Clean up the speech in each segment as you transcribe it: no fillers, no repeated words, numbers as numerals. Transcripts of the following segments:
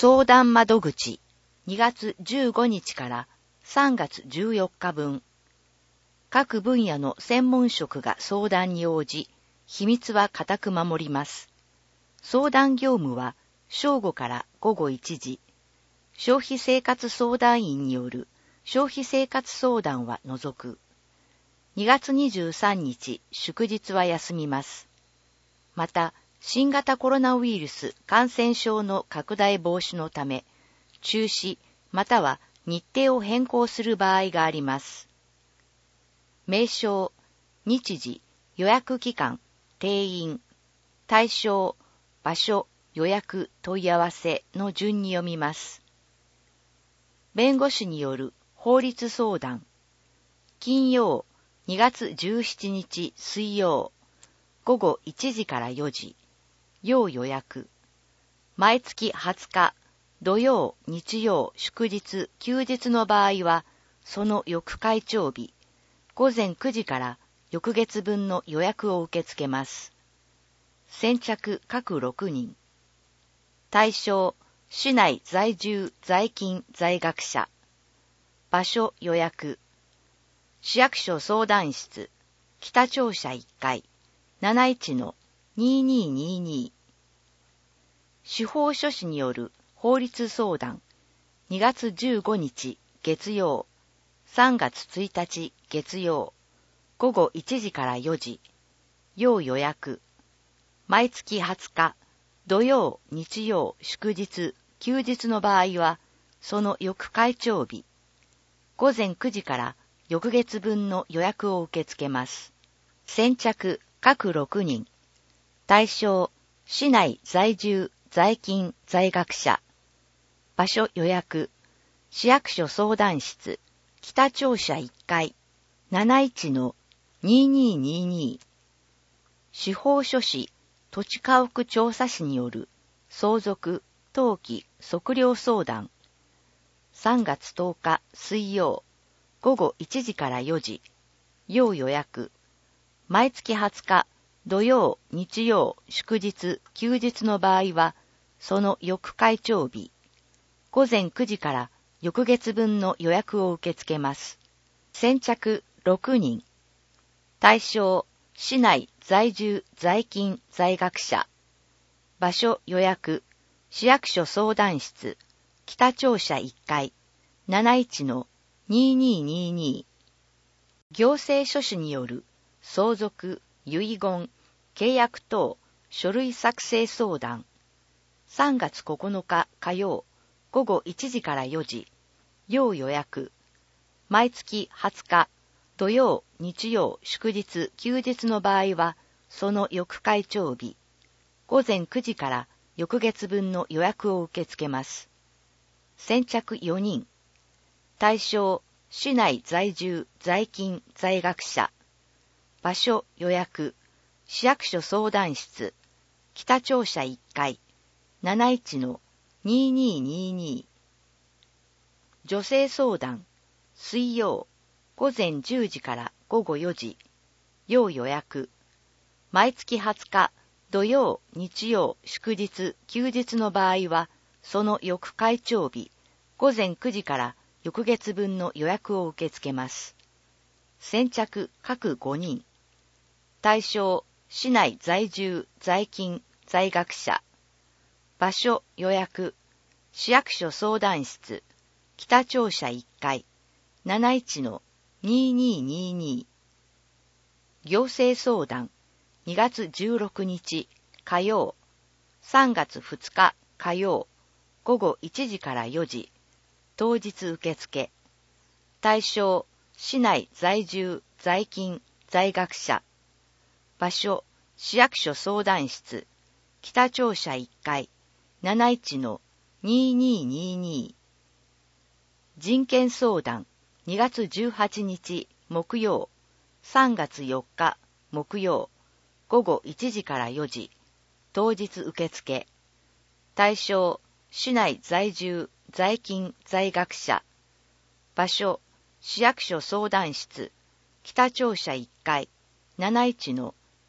相談窓口2月15日から3月14日分。各分野の専門職が相談に応じ、秘密は固く守ります。相談業務は正午から午後1時。消費生活相談員による消費生活相談は除く。2月23日、祝日は休みます。また、新型コロナウイルス感染症の拡大防止のため、中止または日程を変更する場合があります。名称、日時、予約期間、定員、対象、場所、予約、問い合わせの順に読みます。弁護士による法律相談。金曜、2月17日水曜、午後1時から4時。要予約。毎月20日、土曜、日曜、祝日、休日の場合は、その翌会長日、午前9時から翌月分の予約を受け付けます。先着各6人。対象、市内在住、在勤、在学者。場所予約。市役所相談室、北庁舎1階、71-2222。司法書士による法律相談、2月15日月曜、3月1日月曜、午後1時から4時、要予約。毎月20日、土曜、日曜、祝日、休日の場合は、その翌会長日、午前9時から翌月分の予約を受け付けます。先着各6人。対象、市内在住、在勤、在学者。場所予約。市役所相談室、北庁舎1階、71-2222。司法書士、土地家屋調査士による相続、登記、測量相談。3月10日水曜、午後1時から4時。要予約。毎月20日、土曜、日曜、祝日、休日の場合は、その翌会長日、午前9時から翌月分の予約を受け付けます。先着6人。対象、市内在住、在勤、在学者。場所予約、市役所相談室、北庁舎1階、71-2222。行政書士による相続、遺言、契約等、書類作成相談。3月9日火曜、午後1時から4時。要予約。毎月20日、土曜、日曜、祝日、休日の場合は、その翌会長日、午前9時から翌月分の予約を受け付けます。先着4人。対象、市内在住、在勤、在学者。場所予約。市役所相談室、北庁舎1階、71-2222。女性相談、水曜、午前10時から午後4時。要予約。毎月20日、土曜、日曜、祝日、休日の場合は、その翌会長日、午前9時から翌月分の予約を受け付けます。先着各5人。対象、市内在住、在勤、在学者。場所予約。市役所相談室、北庁舎1階、71-2222。行政相談、2月16日火曜、3月2日火曜、午後1時から4時。当日受付。対象、市内在住、在勤、在学者。場所、市役所相談室、北庁舎1階、71-2222。人権相談、2月18日木曜、3月4日木曜、午後1時から4時。当日受付。対象、市内在住、在勤、在学者。場所、市役所相談室、北庁舎1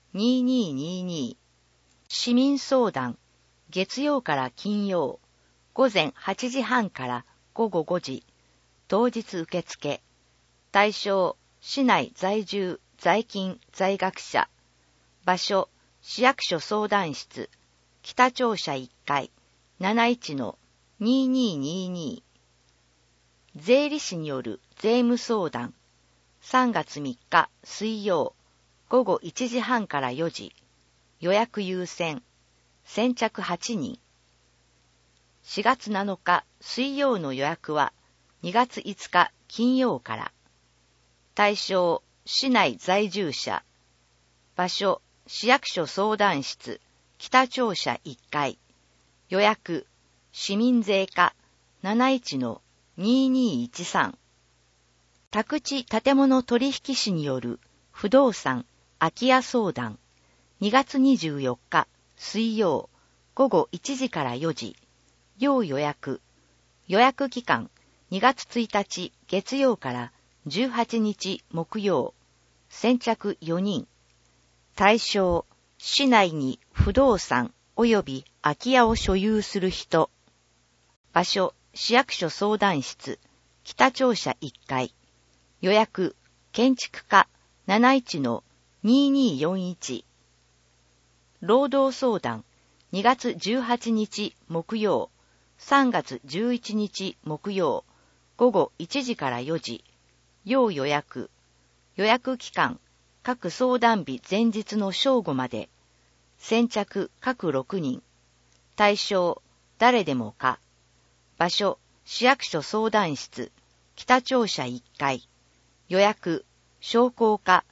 階、71-2222。市民相談、月曜から金曜、 午前8時半から午後5時、当日受付。対象、市内在住、在勤、在学者。場所、市役所相談室、北庁舎1階、71-2222。税理士による税務相談。3月3日水曜、午後1時半から4時。予約優先。先着8人。4月7日水曜の予約は2月5日金曜から。対象、市内在住者。場所、市役所相談室、北庁舎1階。予約、市民税課 71-2213。宅地建物取引士による不動産空き家相談。2月24日水曜午後1時から4時。要予約。予約期間2月1日月曜から18日木曜。先着4人。対象、市内に不動産及び空き家を所有する人。場所、市役所相談室、北庁舎1階。予約、建築課 71-2241。労働相談、2月18日木曜、3月11日木曜、午後1時から4時。要予約。予約期間、各相談日前日の正午まで。先着各6人。対象、誰でもか。場所、市役所相談室、北庁舎1階。予約、商工課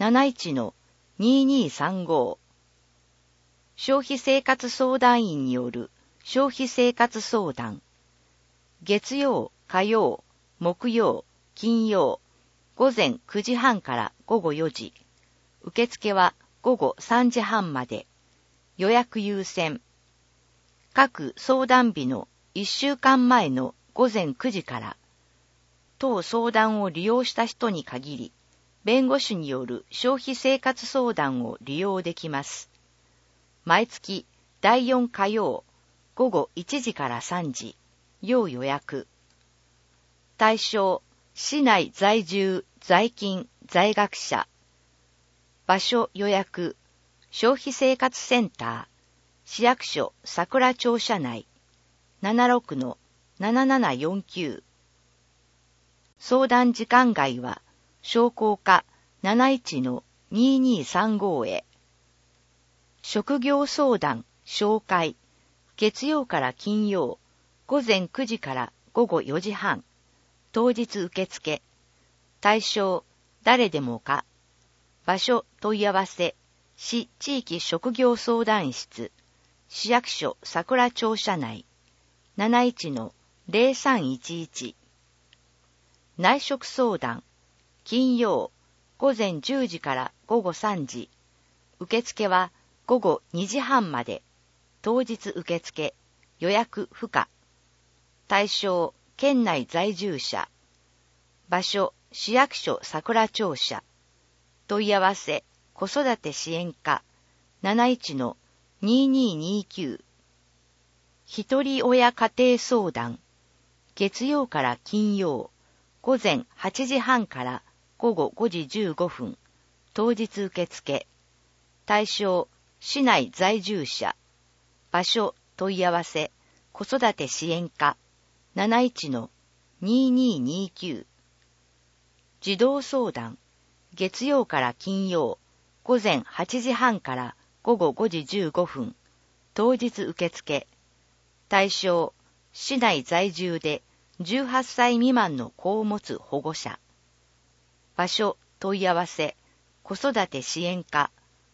71-2235。消費生活相談員による消費生活相談。月曜、火曜、木曜、金曜、午前9時半から午後4時。受付は午後3時半まで。予約優先。各相談日の1週間前の午前9時から。当相談を利用した人に限り、弁護士による消費生活相談を利用できます。毎月第4火曜、午後1時から3時、要予約。対象、市内在住、在勤、在学者。場所予約、消費生活センター、市役所桜庁舎内、76-7749。相談時間外は、商工課 71-2235 へ。職業相談、紹介、月曜から金曜、午前9時から午後4時半、当日受付。対象、誰でもか。場所問い合わせ、市地域職業相談室、市役所桜庁舎内、71-0311。内職相談、金曜、午前10時から午後3時。受付は午後2時半まで。当日受付、予約不可。対象、県内在住者。場所、市役所桜庁舎。問い合わせ、子育て支援課 71-2229。一人親家庭相談。月曜から金曜、午前8時半から午後5時15分。当日受付。対象、市内在住者。場所、問い合わせ、子育て支援課 71-2229。児童相談。月曜から金曜、午前8時半から午後5時15分。当日受付。対象、市内在住で18歳未満の子を持つ保護者。場所、問い合わせ、子育て支援課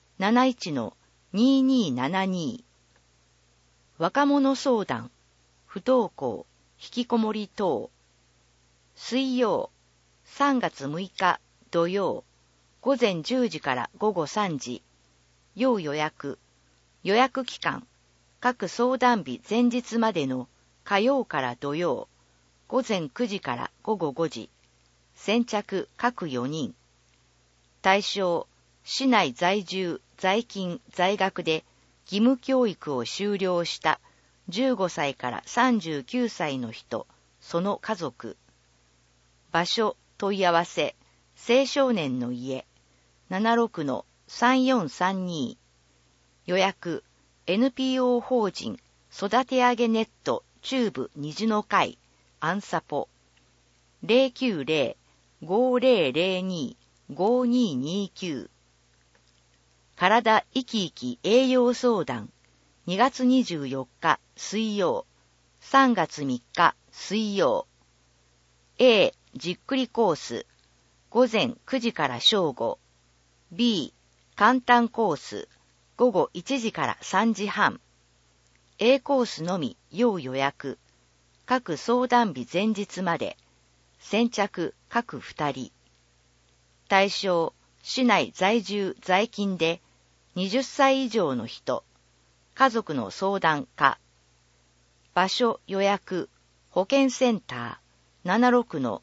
71-2272。若者相談、不登校、引きこもり等。水曜、3月6日土曜、午前10時から午後3時。要予約。予約期間、各相談日前日までの火曜から土曜、午前9時から午後5時。先着各4人。対象、市内在住、在勤、在学で義務教育を修了した 15歳から39歳の人、その家族。場所、問い合わせ、青少年の家、76-3432。予約、NPO 法人、育て上げネット、中部虹の会、アンサポ。090-5002-5229。体生き生き栄養相談、2月24日水曜、3月3日水曜。A、じっくりコース、午前9時から正午。B、簡単コース、午後1時から3時半。A コースのみ要予約。各相談日前日まで。先着各2人。対象、市内在住在勤で20歳以上の人。家族の相談課。場所予約、保健センター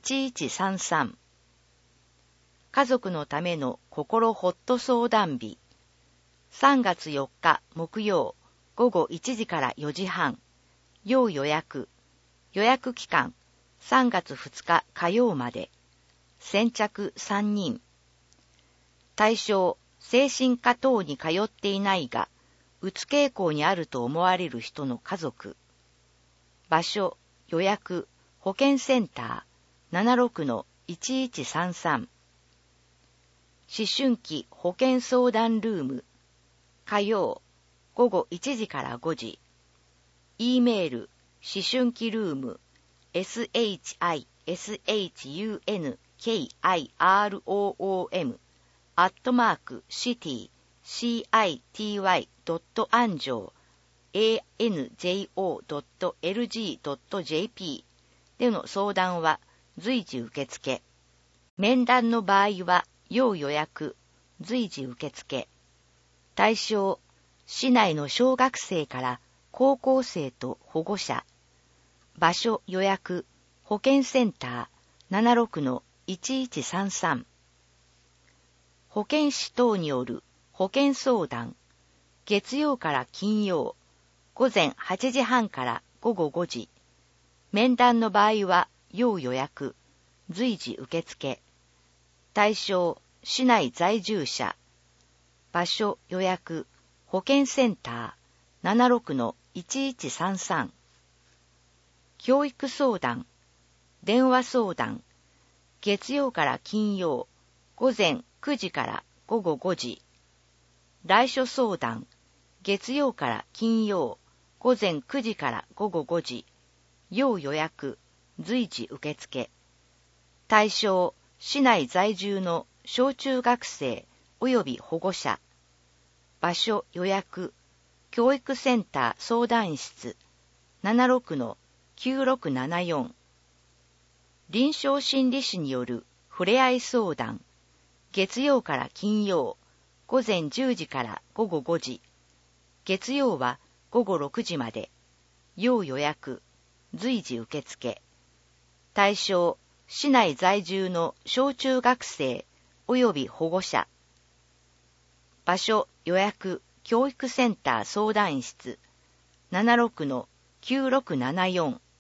76-1133。家族のための心ホット相談日。3月4日木曜、午後1時から4時半。要予約。予約期間、3月2日火曜まで。先着3人。対象、精神科等に通っていないが、うつ傾向にあると思われる人の家族。場所、予約、保健センター 76-1133。思春期保健相談ルーム。火曜、午後1時から5時。E メール、思春期ルーム、shishunkiroom@city-anjo.anjo.lg.jp での相談は随時受付。面談の場合は要予約、随時受付。対象、市内の小学生から高校生と保護者。場所予約、保健センター 76-1133。保健師等による保健相談。月曜から金曜、午前8時半から午後5時。面談の場合は要予約、随時受付。対象、市内在住者。場所予約、保健センター 76-1133。教育相談、電話相談。月曜から金曜、午前9時から午後5時。来所相談、月曜から金曜、午前9時から午後5時。要予約、随時受付。対象、市内在住の小中学生及び保護者。場所予約、教育センター相談室 76-9674。臨床心理士によるふれあい相談。月曜から金曜、午前10時から午後5時。月曜は午後6時まで。要予約、随時受付。対象、市内在住の小中学生及び保護者。場所予約、教育センター相談室 76-9674。